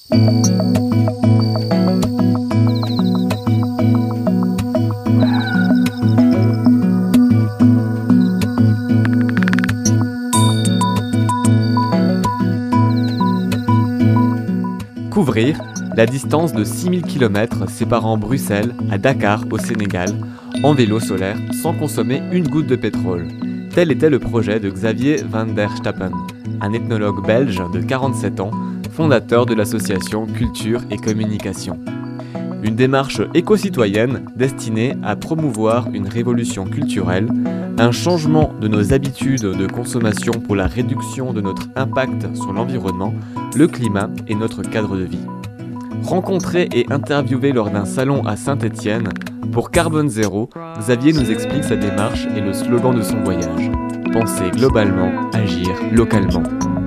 Couvrir la distance de 6000 km séparant Bruxelles à Dakar au Sénégal en vélo solaire sans consommer une goutte de pétrole. Tel était le projet de Xavier van der Stappen, un ethnologue belge de 47 ans, fondateur de l'association Culture et Communication. Une démarche éco-citoyenne destinée à promouvoir une révolution culturelle, un changement de nos habitudes de consommation pour la réduction de notre impact sur l'environnement, le climat et notre cadre de vie. Rencontré et interviewé lors d'un salon à Saint-Étienne, pour Carbone Zéro, Xavier nous explique sa démarche et le slogan de son voyage. Penser globalement, agir localement.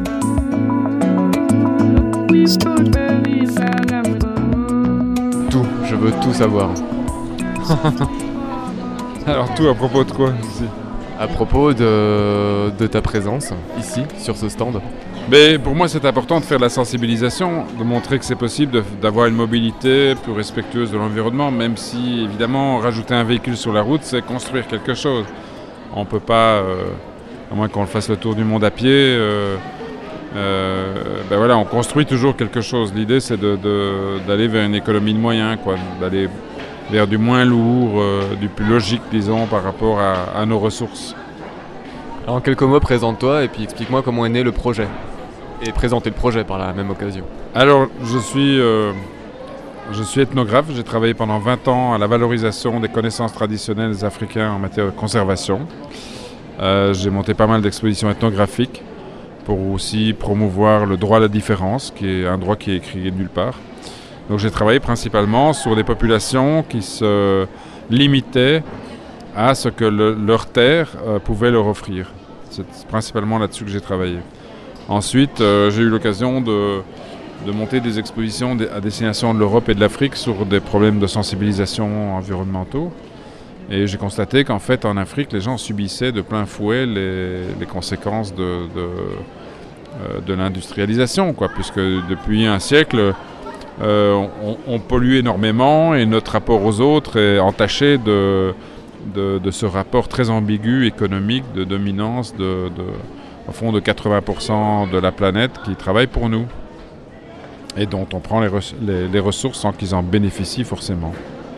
Tout, je veux tout savoir. Alors tout à propos de quoi ici? À propos de ta présence ici, sur ce stand. Mais pour moi c'est important de faire de la sensibilisation, de montrer que c'est possible d'avoir une mobilité plus respectueuse de l'environnement, même si évidemment rajouter un véhicule sur la route c'est construire quelque chose. On ne peut pas, à moins qu'on le fasse le tour du monde à pied, voilà, on construit toujours quelque chose. L'idée c'est d'aller vers une économie de moyens, quoi, d'aller vers du moins lourd, du plus logique disons par rapport à nos ressources. Alors en quelques mots, présente-toi et puis explique-moi comment est né le projet. Et présenter le projet par la même occasion. Alors je suis ethnographe, j'ai travaillé pendant 20 ans à la valorisation des connaissances traditionnelles africaines en matière de conservation. J'ai monté pas mal d'expositions ethnographiques pour aussi promouvoir le droit à la différence, qui est un droit qui est écrit nulle part. Donc j'ai travaillé principalement sur des populations qui se limitaient à ce que leur terre pouvait leur offrir. C'est principalement là-dessus que j'ai travaillé. Ensuite, j'ai eu l'occasion de monter des expositions à destination de l'Europe et de l'Afrique sur des problèmes de sensibilisation environnementaux. Et j'ai constaté qu'en fait, en Afrique, les gens subissaient de plein fouet les conséquences de l'industrialisation, quoi, puisque depuis un siècle, on pollue énormément et notre rapport aux autres est entaché de ce rapport très ambigu économique de dominance au fond de 80% de la planète qui travaille pour nous et dont on prend les ressources sans qu'ils en bénéficient forcément.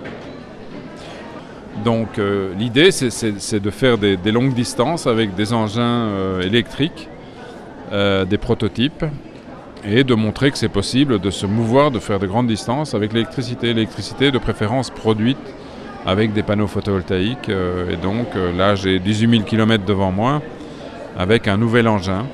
Donc l'idée c'est de faire des longues distances avec des engins électriques, des prototypes, et de montrer que c'est possible de se mouvoir, de faire de grandes distances avec l'électricité. L'électricité de préférence produite avec des panneaux photovoltaïques. Et donc là j'ai 18 000 km devant moi avec un nouvel engin.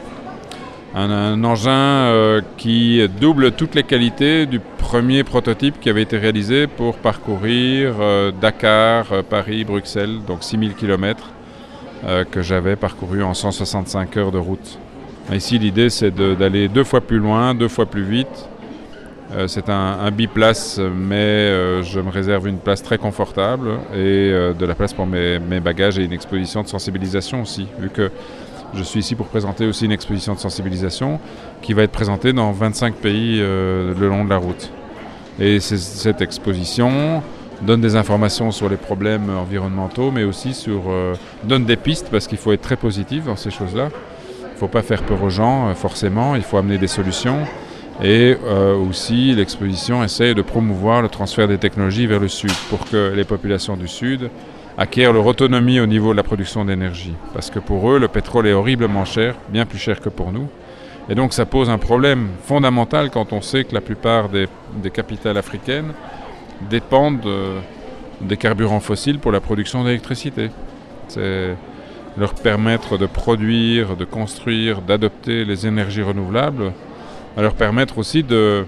Un engin qui double toutes les qualités du premier prototype qui avait été réalisé pour parcourir Dakar, Paris, Bruxelles, donc 6 000 km que j'avais parcouru en 165 heures de route. Ici l'idée c'est d'aller 2 fois plus loin, 2 fois plus vite. C'est un biplace, mais je me réserve une place très confortable et de la place pour mes bagages et une exposition de sensibilisation aussi, vu que je suis ici pour présenter aussi une exposition de sensibilisation qui va être présentée dans 25 pays le long de la route. Et cette exposition donne des informations sur les problèmes environnementaux, mais aussi donne des pistes, parce qu'il faut être très positif dans ces choses-là. Il ne faut pas faire peur aux gens, forcément, il faut amener des solutions. Et aussi, l'exposition essaie de promouvoir le transfert des technologies vers le sud, pour que les populations du sud acquièrent leur autonomie au niveau de la production d'énergie. Parce que pour eux, le pétrole est horriblement cher, bien plus cher que pour nous. Et donc ça pose un problème fondamental quand on sait que la plupart des capitales africaines dépendent des carburants fossiles pour la production d'électricité. C'est leur permettre de produire, de construire, d'adopter les énergies renouvelables, à leur permettre aussi de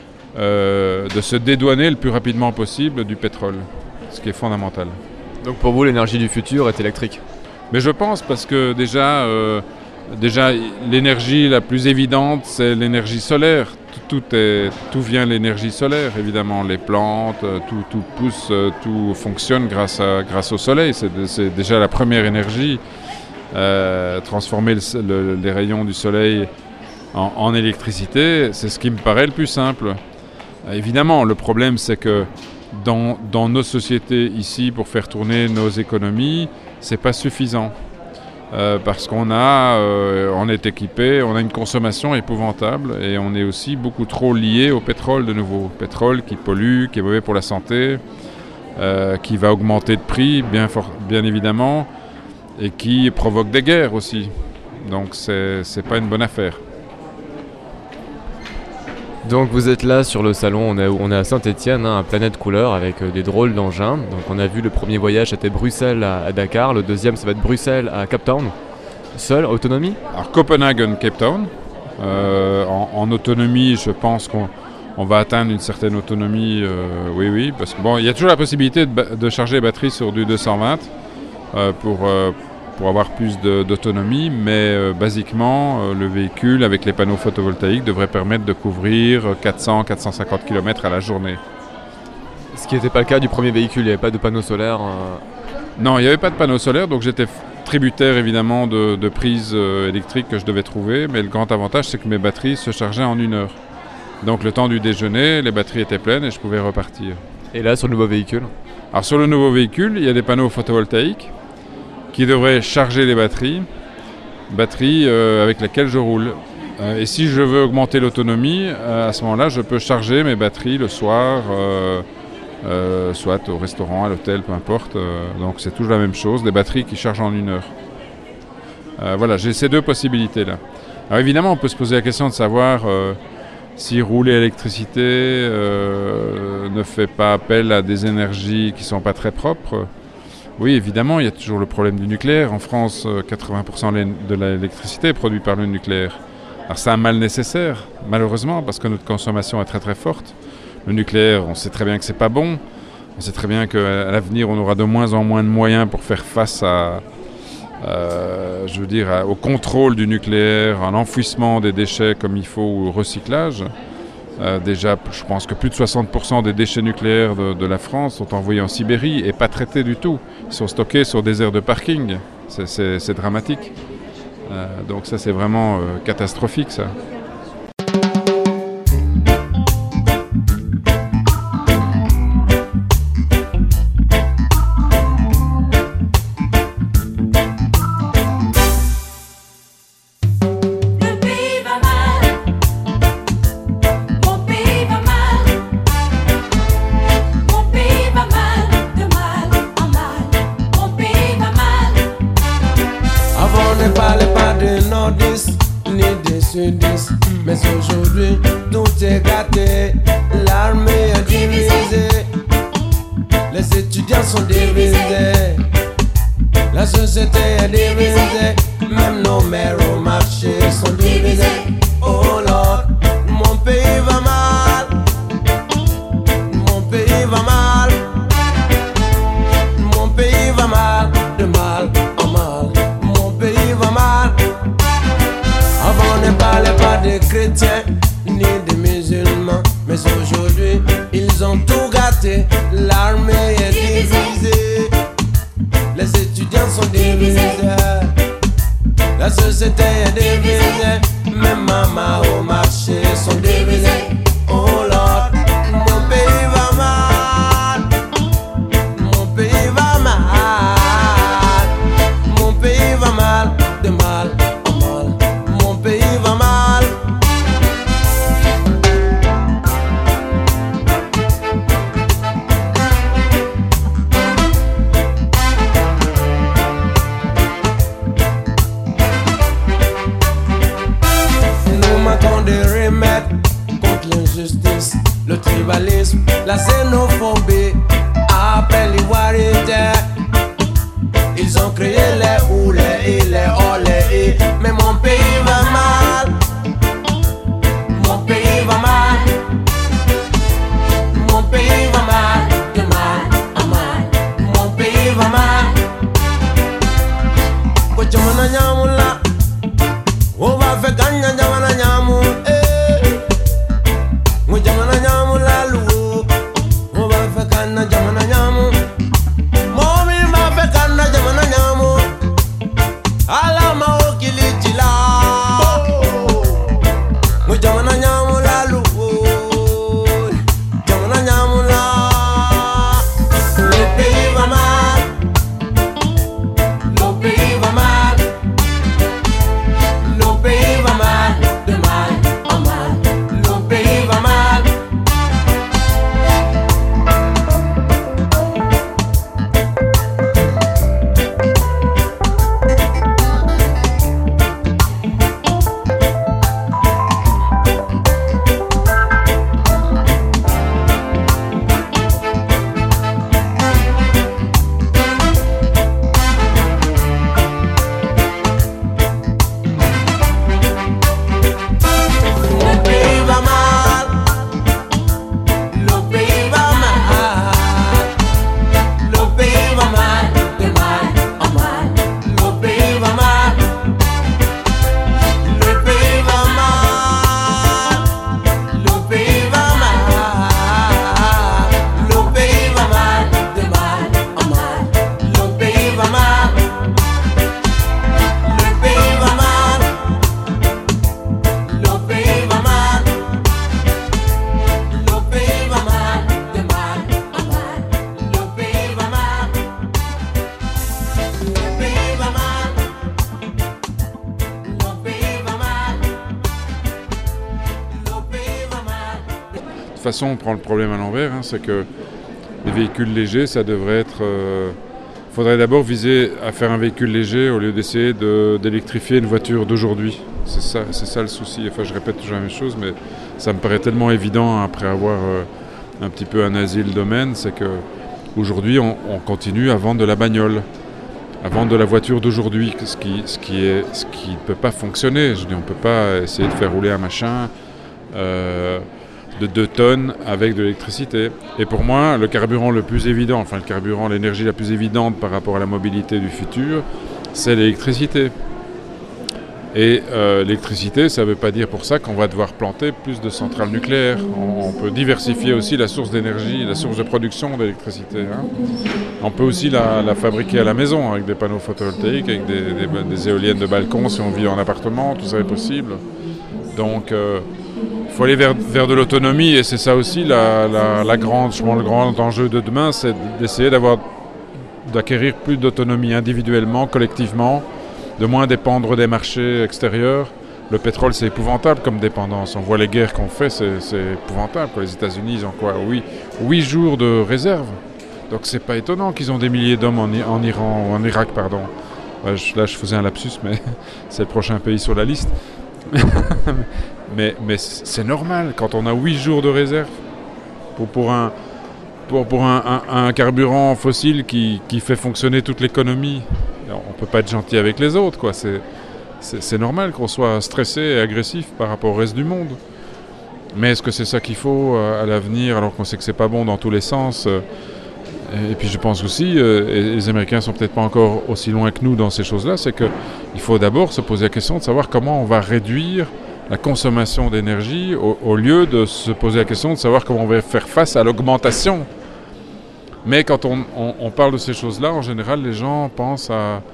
se dédouaner le plus rapidement possible du pétrole, ce qui est fondamental. Donc pour vous, l'énergie du futur est électrique? Mais je pense, parce que déjà l'énergie la plus évidente, c'est l'énergie solaire. Tout vient de l'énergie solaire, évidemment. Les plantes, tout pousse, tout fonctionne grâce au soleil. C'est déjà la première énergie. Transformer les rayons du soleil en électricité, c'est ce qui me paraît le plus simple. Évidemment, le problème, c'est que dans nos sociétés ici, pour faire tourner nos économies, c'est pas suffisant. Parce on est équipé, on a une consommation épouvantable et on est aussi beaucoup trop lié au pétrole de nouveau. Pétrole qui pollue, qui est mauvais pour la santé, qui va augmenter de prix, bien évidemment, et qui provoque des guerres aussi. Donc c'est pas une bonne affaire. Donc vous êtes là sur le salon, on est à Saint-Étienne, à Planète Couleur, avec des drôles d'engins. Donc on a vu le premier voyage, c'était Bruxelles à Dakar, le deuxième ça va être Bruxelles à Cape Town. Seul, autonomie ? Alors Copenhagen, Cape Town. En autonomie, je pense qu'on va atteindre une certaine autonomie, oui, parce que il y a toujours la possibilité de charger les batteries sur du 220 pour avoir plus d'autonomie, mais basiquement, le véhicule avec les panneaux photovoltaïques devrait permettre de couvrir 400-450 km à la journée. Ce qui n'était pas le cas du premier véhicule, il n'y avait pas de panneaux solaires Non, il n'y avait pas de panneaux solaires, donc j'étais tributaire évidemment de prises électriques que je devais trouver, mais le grand avantage c'est que mes batteries se chargeaient en 1 heure. Donc le temps du déjeuner, les batteries étaient pleines et je pouvais repartir. Et là, sur le nouveau véhicule ? Alors sur le nouveau véhicule, il y a des panneaux photovoltaïques qui devraient charger les batteries avec lesquelles je roule. Et si je veux augmenter l'autonomie, à ce moment-là, je peux charger mes batteries le soir, soit au restaurant, à l'hôtel, peu importe. Donc c'est toujours la même chose, des batteries qui chargent en 1 heure. Voilà, j'ai ces 2 possibilités-là. Alors évidemment, on peut se poser la question de savoir si rouler à l'électricité ne fait pas appel à des énergies qui ne sont pas très propres. Oui, évidemment, il y a toujours le problème du nucléaire. En France, 80% de l'électricité est produite par le nucléaire. Alors c'est un mal nécessaire, malheureusement, parce que notre consommation est très très forte. Le nucléaire, on sait très bien que c'est pas bon. On sait très bien qu'à l'avenir, on aura de moins en moins de moyens pour faire face au contrôle du nucléaire, à l'enfouissement des déchets comme il faut ou au recyclage. Déjà, je pense que plus de 60% des déchets nucléaires de la France sont envoyés en Sibérie et pas traités du tout. Ils sont stockés sur des aires de parking. C'est dramatique. Donc ça, c'est vraiment catastrophique, ça. Mais aujourd'hui, tout est gâté. L'armée est divisée. Les étudiants sont divisés. La société est divisée. Même nos mères au marché sont divisées. Oh Lord, mon pays va mal. Mon pays va mal. Mon pays va mal. De mal en mal. Mon pays va mal. Avant on ne parlait pas des chrétiens ni des musulmans, mais aujourd'hui ils ont tout gâté. L'armée est divisée, les étudiants sont divisés, la société est divisée, même maman au marché sont divisés. Oh Lord, mon pays va mal, mon pays va mal, mon pays va mal, de mal. Des remèdes façon, on prend le problème à l'envers, hein, c'est que les véhicules légers, ça devrait être... Il faudrait d'abord viser à faire un véhicule léger au lieu d'essayer d'électrifier une voiture d'aujourd'hui. C'est ça le souci. Enfin, je répète toujours la même chose, mais ça me paraît tellement évident après avoir un petit peu analysé le domaine, c'est qu'aujourd'hui, on continue à vendre de la bagnole, à vendre de la voiture d'aujourd'hui, ce qui ne peut pas fonctionner. Je dis, on ne peut pas essayer de faire rouler un machin de 2 tonnes avec de l'électricité. Et pour moi, le carburant le plus évident, enfin le carburant, l'énergie la plus évidente par rapport à la mobilité du futur, c'est l'électricité. Et l'électricité, ça ne veut pas dire pour ça qu'on va devoir planter plus de centrales nucléaires. On peut diversifier aussi la source d'énergie, la source de production d'électricité. Hein. On peut aussi la fabriquer à la maison avec des panneaux photovoltaïques, avec des éoliennes de balcon si on vit en appartement, tout ça est possible. Donc il faut aller vers de l'autonomie et c'est ça aussi le grand enjeu de demain, c'est d'essayer d'acquérir plus d'autonomie individuellement, collectivement, de moins dépendre des marchés extérieurs. Le pétrole, c'est épouvantable comme dépendance. On voit les guerres qu'on fait, c'est épouvantable. Les États-Unis, ils ont quoi 8 jours de réserve. Donc c'est pas étonnant qu'ils ont des milliers d'hommes en Iran ou en Irak, pardon. Ouais, là, je faisais un lapsus, mais c'est le prochain pays sur la liste. mais c'est normal quand on a 8 jours de réserve pour un carburant fossile qui fait fonctionner toute l'économie. On ne peut pas être gentil avec les autres, quoi. C'est normal qu'on soit stressé et agressif par rapport au reste du monde. Mais est-ce que c'est ça qu'il faut à l'avenir, alors qu'on sait que c'est pas bon dans tous les sens Et puis je pense aussi, et les Américains sont peut-être pas encore aussi loin que nous dans ces choses-là, c'est qu'il faut d'abord se poser la question de savoir comment on va réduire la consommation d'énergie au lieu de se poser la question de savoir comment on va faire face à l'augmentation. Mais quand on parle de ces choses-là, en général, les gens pensent à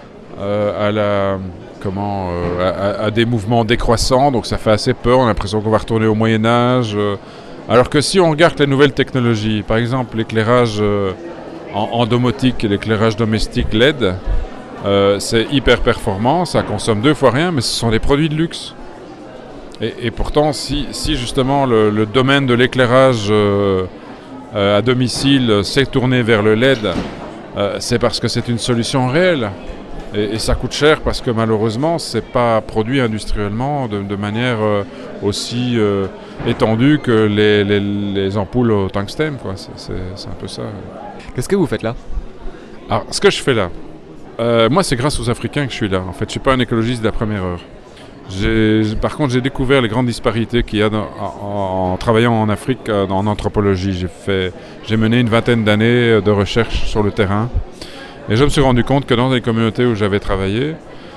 des mouvements décroissants, donc ça fait assez peur, on a l'impression qu'on va retourner au Moyen-Âge. Alors que si on regarde les nouvelles technologies, par exemple l'éclairage en domotique et l'éclairage domestique LED, c'est hyper performant, ça consomme 2 fois rien, mais ce sont des produits de luxe. Et pourtant, si justement le domaine de l'éclairage à domicile s'est tourné vers le LED, c'est parce que c'est une solution réelle. Et ça coûte cher parce que malheureusement, c'est pas produit industriellement de manière aussi étendue que les ampoules au tungstène, quoi. C'est un peu ça. Qu'est-ce que vous faites là? Alors, ce que je fais là, moi, c'est grâce aux Africains que je suis là. En fait, je suis pas un écologiste de la première heure. Par contre, j'ai découvert les grandes disparités qu'il y a en travaillant en Afrique en anthropologie. J'ai mené une 20aine d'années de recherche sur le terrain. Et je me suis rendu compte que dans les communautés où j'avais travaillé,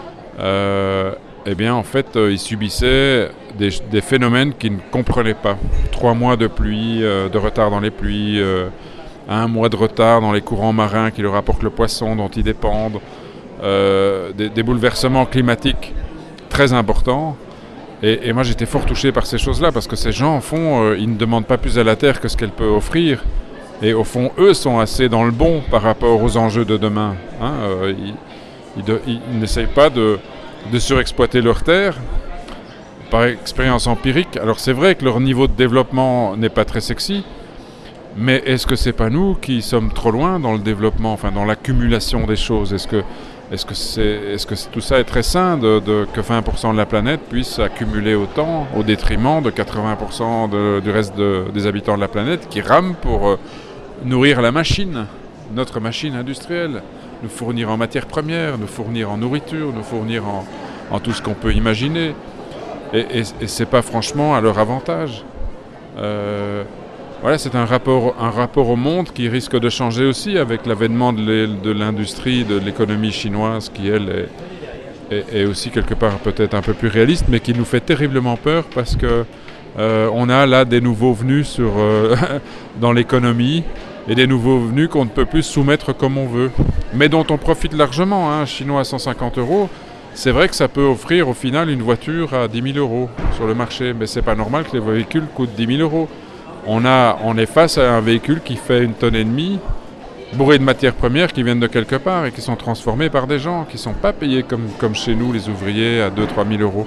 eh bien, en fait, ils subissaient des phénomènes qu'ils ne comprenaient pas. 3 mois de pluie, de retard dans les pluies, 1 mois de retard dans les courants marins qui leur apportent le poisson dont ils dépendent, des bouleversements climatiques très importants. Et moi, j'étais fort touché par ces choses-là parce que ces gens, au fond, ils ne demandent pas plus à la Terre que ce qu'elle peut offrir. Et au fond, eux sont assez dans le bon par rapport aux enjeux de demain. Hein, ils n'essayent pas de surexploiter leur terre. Par expérience empirique, alors c'est vrai que leur niveau de développement n'est pas très sexy, mais est-ce que c'est pas nous qui sommes trop loin dans le développement, enfin dans l'accumulation des choses? Est-ce que tout ça est très sain que 20% de la planète puisse accumuler autant au détriment de 80% du reste des habitants de la planète qui rament pour nourrir la machine, notre machine industrielle, nous fournir en matières premières, nous fournir en nourriture, nous fournir en tout ce qu'on peut imaginer. Et c'est pas franchement à leur avantage. Voilà, c'est un rapport au monde qui risque de changer aussi avec l'avènement de l'industrie, de l'économie chinoise qui, elle, est aussi quelque part peut-être un peu plus réaliste, mais qui nous fait terriblement peur parce que on a là des nouveaux venus dans l'économie et des nouveaux venus qu'on ne peut plus soumettre comme on veut, mais dont on profite largement. Un Chinois à 150 €, c'est vrai que ça peut offrir au final une voiture à 10 000 € sur le marché, mais c'est pas normal que les véhicules coûtent 10 000 €. On est face à un véhicule qui fait 1,5 tonnes, bourré de matières premières qui viennent de quelque part et qui sont transformées par des gens qui ne sont pas payés comme chez nous, les ouvriers, à 2 000 à 3 000 €.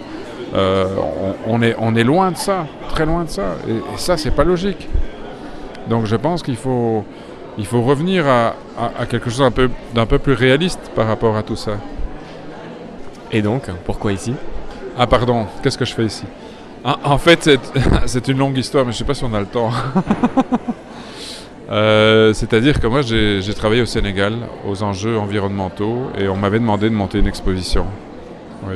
On est loin de ça, très loin de ça. Et ça, c'est pas logique. Donc je pense qu'il faut revenir à quelque chose d'un peu plus réaliste par rapport à tout ça. Et donc, pourquoi ici? Ah pardon, qu'est-ce que je fais ici? En fait, c'est une longue histoire, mais je ne sais pas si on a le temps. C'est-à-dire que moi, j'ai travaillé au Sénégal aux enjeux environnementaux et on m'avait demandé de monter une exposition. Oui.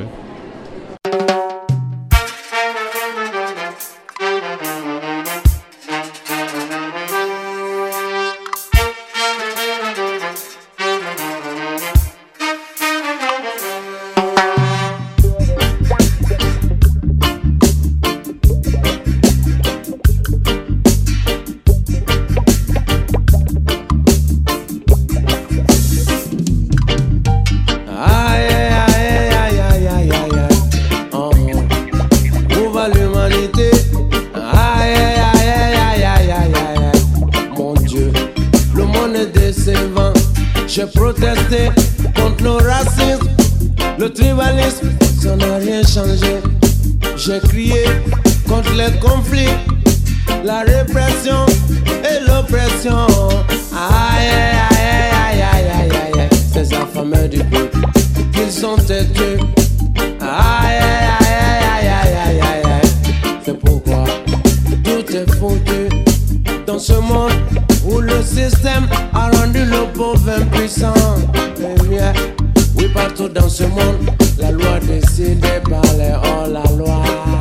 J'ai protesté contre le racisme, le tribalisme, ça n'a rien changé. J'ai crié contre les conflits, la répression et l'oppression. Aïe, aïe, aïe, aïe, aïe, aïe, aïe, ces affamés du peuple, qu'ils sont têtus. Aïe, aïe, aïe, aïe, aïe, aïe, aïe, aïe, c'est pourquoi tout est foutu dans ce monde où le système a rendu le pauvre impuissant. Et bien, oui, partout dans ce monde, la loi décidée par les hors-la-loi.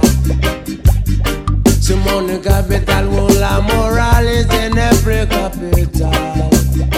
Ce monde capital où la moralité n'est plus capitale.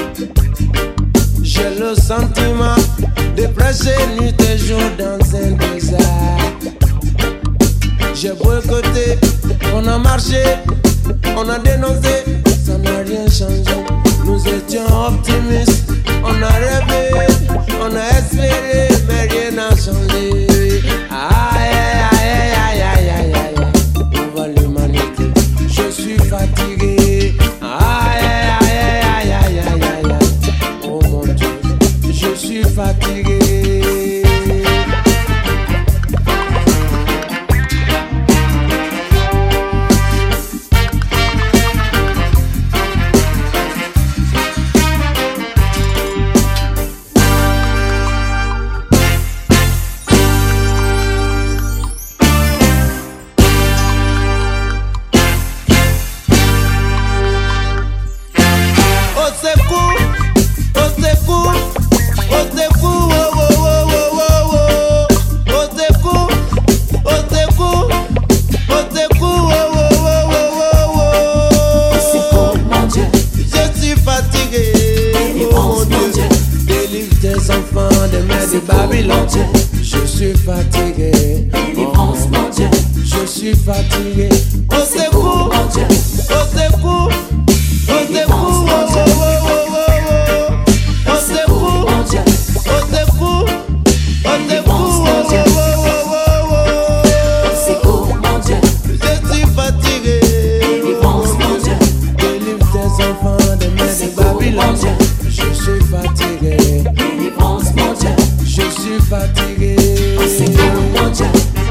J'ai le sentiment de prêcher nuit et jour dans un désert. J'ai boycotté, on a marché, on a dénoncé, ça n'a rien changé. Nous étions optimistes, on a rêvé, on a espéré, mais rien n'a changé. Aïe, aïe, aïe, aïe, aïe, aïe, où va l'humanité? Je suis fatigué. Aïe, aïe, aïe, aïe, aïe, aïe, aïe, oh mon Dieu, je suis fatigué. Je suis fatigué, délivrance mon Dieu. Je suis fatigué, au secours, mon Dieu. Au secours, au secours, au secours, mon Dieu. Au secours, au secours, au secours, mon Dieu. Je suis fatigué, délivrance mon Dieu. Délivre tes enfants des mains de Babylone. Je suis fatigué, délivrance mon Dieu. Je suis fatigué. C'est mon Dieu.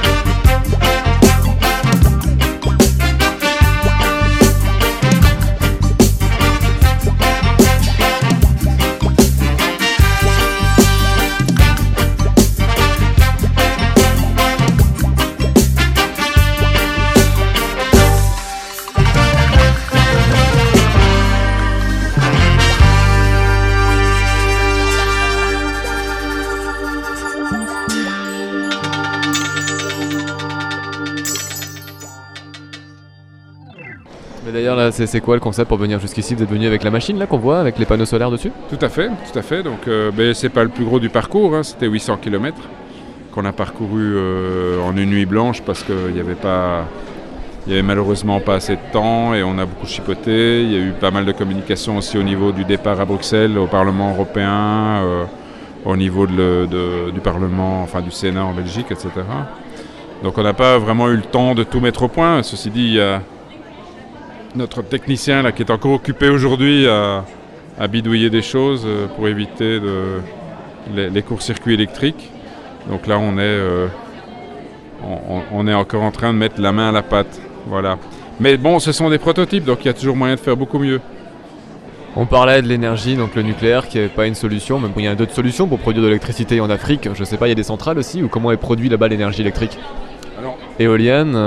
Mais d'ailleurs là c'est quoi le concept pour venir jusqu'ici? Vous êtes venu avec la machine là qu'on voit avec les panneaux solaires dessus? Tout à fait, tout à fait. Donc c'est pas le plus gros du parcours, hein. C'était 800 km qu'on a parcouru en une nuit blanche parce qu'il n'y avait malheureusement pas assez de temps et on a beaucoup chipoté. Il y a eu pas mal de communication aussi au niveau du départ à Bruxelles, au Parlement européen, au niveau du Parlement, enfin du Sénat en Belgique, etc. Donc on n'a pas vraiment eu le temps de tout mettre au point. Ceci dit, il y a notre technicien là, qui est encore occupé aujourd'hui à bidouiller des choses pour éviter les courts-circuits électriques. Donc là on est on est encore en train de mettre la main à la pâte. Voilà. Mais bon, ce sont des prototypes, donc il y a toujours moyen de faire beaucoup mieux. On parlait de l'énergie, donc le nucléaire qui n'est pas une solution, mais bon, il y a d'autres solutions pour produire de l'électricité en Afrique. Je sais pas, il y a des centrales aussi, ou comment est produit là-bas l'énergie électrique? Alors, éolienne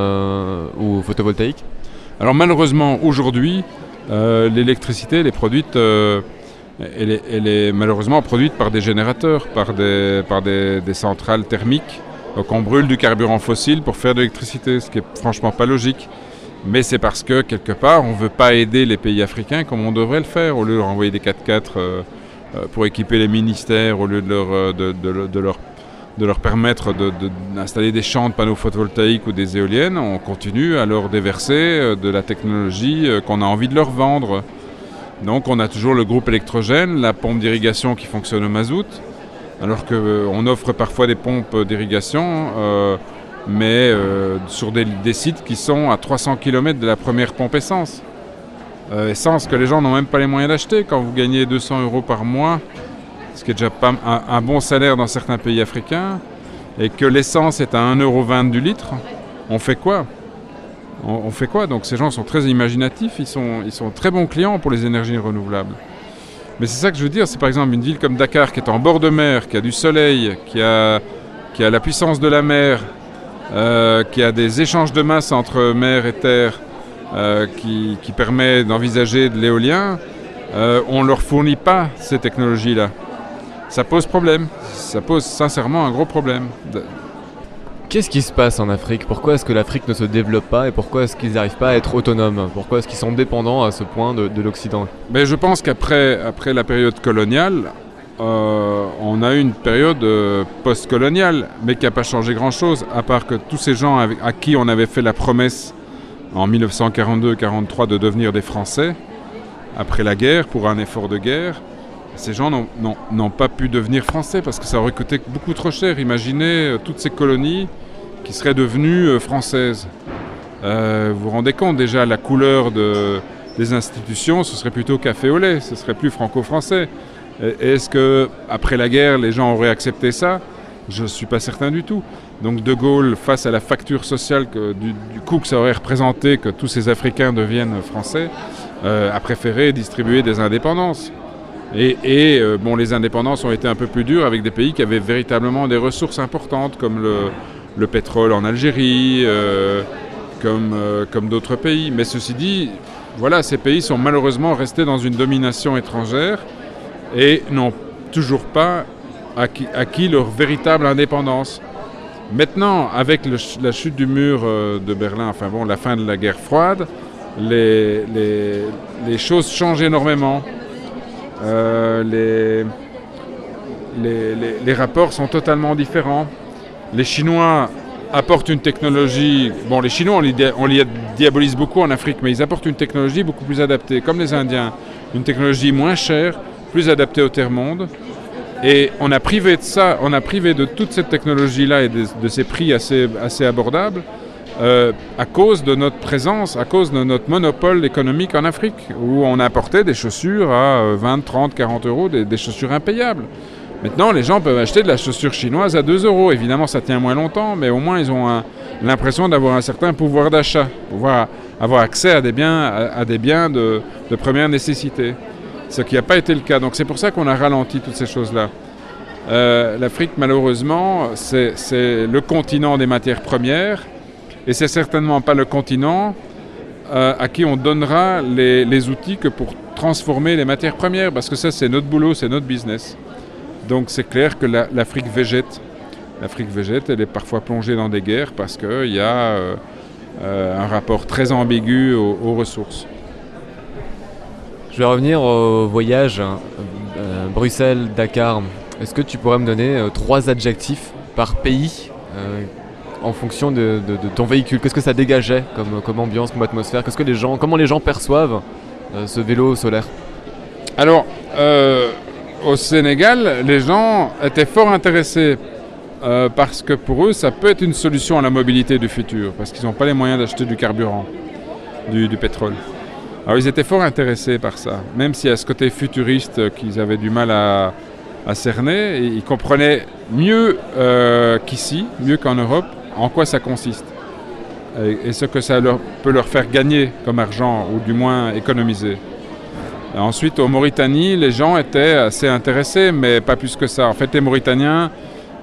ou photovoltaïque? Alors malheureusement, aujourd'hui, l'électricité, elle est produite, elle est malheureusement produite par des générateurs, par des centrales thermiques. Donc on brûle du carburant fossile pour faire de l'électricité, ce qui est franchement pas logique. Mais c'est parce que, quelque part, on ne veut pas aider les pays africains comme on devrait le faire, au lieu de leur envoyer des 4x4 pour équiper les ministères, au lieu de leur permettre d'installer des champs de panneaux photovoltaïques ou des éoliennes. On continue à leur déverser de la technologie qu'on a envie de leur vendre. Donc on a toujours le groupe électrogène, la pompe d'irrigation qui fonctionne au mazout, alors qu'on offre parfois des pompes d'irrigation mais sur des sites qui sont à 300 km de la première pompe essence. Essence que les gens n'ont même pas les moyens d'acheter. Quand vous gagnez 200 € par mois, ce qui est déjà pas un bon salaire dans certains pays africains, et que l'essence est à 1,20 € du litre, on fait quoi? On fait quoi? Donc ces gens sont très imaginatifs, ils sont très bons clients pour les énergies renouvelables. Mais c'est ça que je veux dire, c'est par exemple une ville comme Dakar qui est en bord de mer, qui a du soleil, qui a la puissance de la mer, qui a des échanges de masse entre mer et terre, qui permet d'envisager de l'éolien, on ne leur fournit pas ces technologies-là. Ça pose problème, ça pose sincèrement un gros problème. Qu'est-ce qui se passe en Afrique? Pourquoi est-ce que l'Afrique ne se développe pas et pourquoi est-ce qu'ils n'arrivent pas à être autonomes? Pourquoi est-ce qu'ils sont dépendants à ce point de l'Occident? Mais je pense qu'après la période coloniale, on a eu une période post-coloniale, mais qui n'a pas changé grand-chose, à part que tous ces gens à qui on avait fait la promesse en 1942-43 de devenir des Français, après la guerre, pour un effort de guerre, ces gens n'ont pas pu devenir Français parce que ça aurait coûté beaucoup trop cher. Imaginez toutes ces colonies qui seraient devenues françaises. Vous vous rendez compte déjà, la couleur des institutions, ce serait plutôt café au lait, ce serait plus franco-français. Est-ce qu'après la guerre, les gens auraient accepté ça? Je ne suis pas certain du tout. Donc De Gaulle, face à la facture sociale du coût que ça aurait représenté que tous ces Africains deviennent français, a préféré distribuer des indépendances. Et bon, les indépendances ont été un peu plus dures avec des pays qui avaient véritablement des ressources importantes, comme le pétrole en Algérie, comme d'autres pays. Mais ceci dit, voilà, ces pays sont malheureusement restés dans une domination étrangère et n'ont toujours pas acquis leur véritable indépendance. Maintenant, avec la chute du mur de Berlin, enfin bon, la fin de la guerre froide, les choses changent énormément. Les rapports sont totalement différents. Les Chinois apportent une technologie... Bon, les Chinois, on les diabolise beaucoup en Afrique, mais ils apportent une technologie beaucoup plus adaptée, comme les Indiens. Une technologie moins chère, plus adaptée au tiers-monde. Et on a privé de ça, on a privé de toute cette technologie-là et de ces prix assez abordables à cause de notre présence, à cause de notre monopole économique en Afrique, où on apportait des chaussures à 20, 30, 40 €, des chaussures impayables. Maintenant, les gens peuvent acheter de la chaussure chinoise à 2 €. Évidemment, ça tient moins longtemps, mais au moins, ils ont l'impression d'avoir un certain pouvoir d'achat, pouvoir avoir accès à des biens de première nécessité. Ce qui n'a pas été le cas. Donc c'est pour ça qu'on a ralenti toutes ces choses-là. L'Afrique, malheureusement, c'est le continent des matières premières, et c'est certainement pas le continent à qui on donnera les outils que pour transformer les matières premières, parce que ça, c'est notre boulot, c'est notre business. Donc c'est clair que l'Afrique végète. L'Afrique végète, elle est parfois plongée dans des guerres parce qu'il y a un rapport très ambigu aux ressources. Je vais revenir au voyage Bruxelles-Dakar. Est-ce que tu pourrais me donner 3 adjectifs par pays en fonction de ton véhicule? Qu'est-ce que ça dégageait comme ambiance, comme atmosphère? Comment les gens perçoivent ce vélo solaire? Alors, au Sénégal, les gens étaient fort intéressés parce que pour eux, ça peut être une solution à la mobilité du futur, parce qu'ils n'ont pas les moyens d'acheter du carburant, du pétrole. Alors ils étaient fort intéressés par ça, même s'il y a ce côté futuriste qu'ils avaient du mal à cerner. Et ils comprenaient mieux qu'ici, mieux qu'en Europe, en quoi ça consiste et ce que ça peut leur faire gagner comme argent ou du moins économiser. Et ensuite, au Mauritanie, les gens étaient assez intéressés, mais pas plus que ça. En fait, les Mauritaniens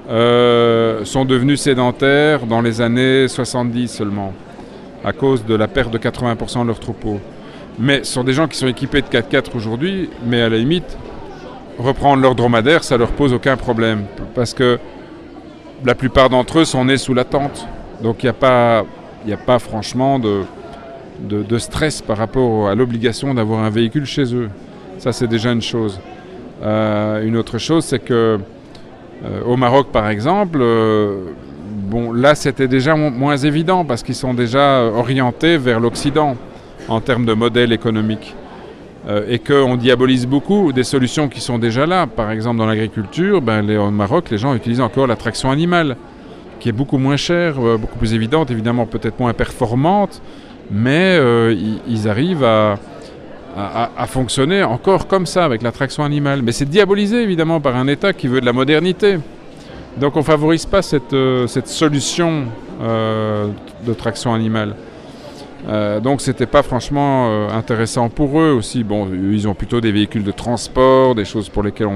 sont devenus sédentaires dans les années 70 seulement, à cause de la perte de 80% de leurs troupeaux. Mais ce sont des gens qui sont équipés de 4x4 aujourd'hui, mais à la limite, reprendre leur dromadaire, ça leur pose aucun problème, parce que la plupart d'entre eux sont nés sous la tente. Donc il n'y a pas franchement de stress par rapport à l'obligation d'avoir un véhicule chez eux. Ça, c'est déjà une chose. Une autre chose, c'est que au Maroc, par exemple, là, c'était déjà moins évident parce qu'ils sont déjà orientés vers l'Occident en termes de modèle économique. Et qu'on diabolise beaucoup des solutions qui sont déjà là. Par exemple, dans l'agriculture, au Maroc, les gens utilisent encore la traction animale, qui est beaucoup moins chère, beaucoup plus évidente, évidemment peut-être moins performante, mais ils arrivent à fonctionner encore comme ça, avec la traction animale. Mais c'est diabolisé, évidemment, par un État qui veut de la modernité. Donc on ne favorise pas cette solution de traction animale. Donc c'était pas franchement intéressant pour eux aussi. Bon, ils ont plutôt des véhicules de transport, des choses pour lesquelles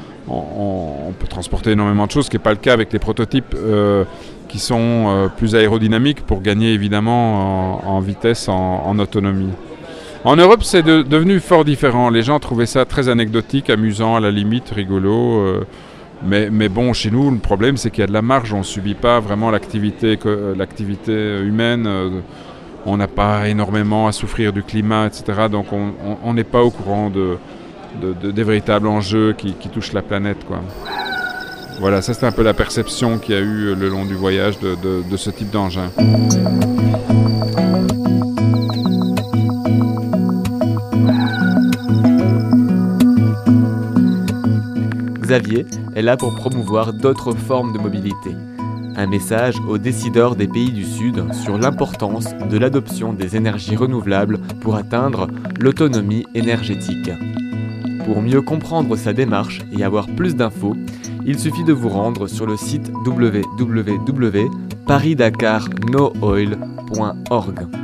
on peut transporter énormément de choses, ce qui n'est pas le cas avec les prototypes qui sont plus aérodynamiques pour gagner évidemment en vitesse, en autonomie. En Europe, c'est devenu fort différent. Les gens trouvaient ça très anecdotique, amusant, à la limite, rigolo. Mais bon, chez nous, le problème, c'est qu'il y a de la marge. On ne subit pas vraiment l'activité humaine. On n'a pas énormément à souffrir du climat, etc. Donc on n'est pas au courant des véritables enjeux qui touchent la planète, quoi. Voilà, ça c'est un peu la perception qu'il y a eu le long du voyage de ce type d'engin. Xavier est là pour promouvoir d'autres formes de mobilité. Un message aux décideurs des pays du Sud sur l'importance de l'adoption des énergies renouvelables pour atteindre l'autonomie énergétique. Pour mieux comprendre sa démarche et avoir plus d'infos, il suffit de vous rendre sur le site www.parisdakarnooil.org.